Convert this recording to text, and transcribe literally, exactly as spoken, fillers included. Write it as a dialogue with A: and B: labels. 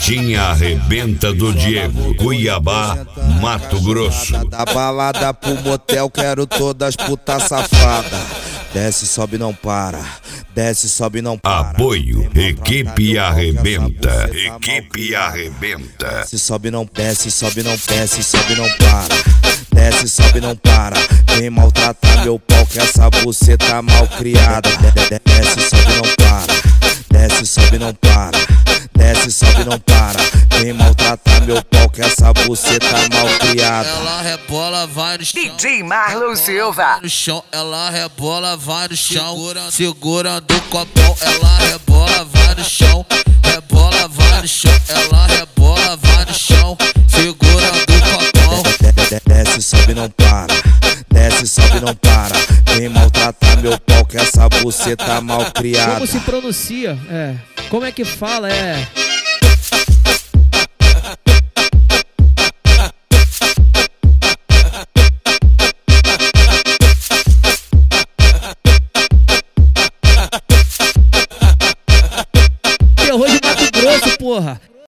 A: Piadinha arrebenta do Diego, Cuiabá, Mato Grosso.
B: Da balada pro motel, quero todas putas safadas. Desce, sobe, não para. Desce, sobe, não para.
A: Apoio, equipe arrebenta. Equipe arrebenta.
B: Desce, sobe, não desce, sobe, não desce, sobe, não para. Desce, sobe, não para. Vem maltratar meu pau que essa buceta mal criada. Desce, sobe, não para. Desce, sobe, não para. Desce, sobe, não para. Vem maltratar meu pau que essa buceta mal criada.
C: Ela rebola, vai no chão.
D: D J Marlon Silva.
C: No chão, ela rebola, vai no chão. Segura, segurando o copão. Ela rebola, vai no chão. Rebola, vai no chão. Ela rebola, vai no chão. Segurando o copão.
B: Desce, sobe, não para. Desce, sobe, não para. Vem maltratar meu pau que essa buceta mal criada.
E: Como se pronuncia? É. Como é que fala? É.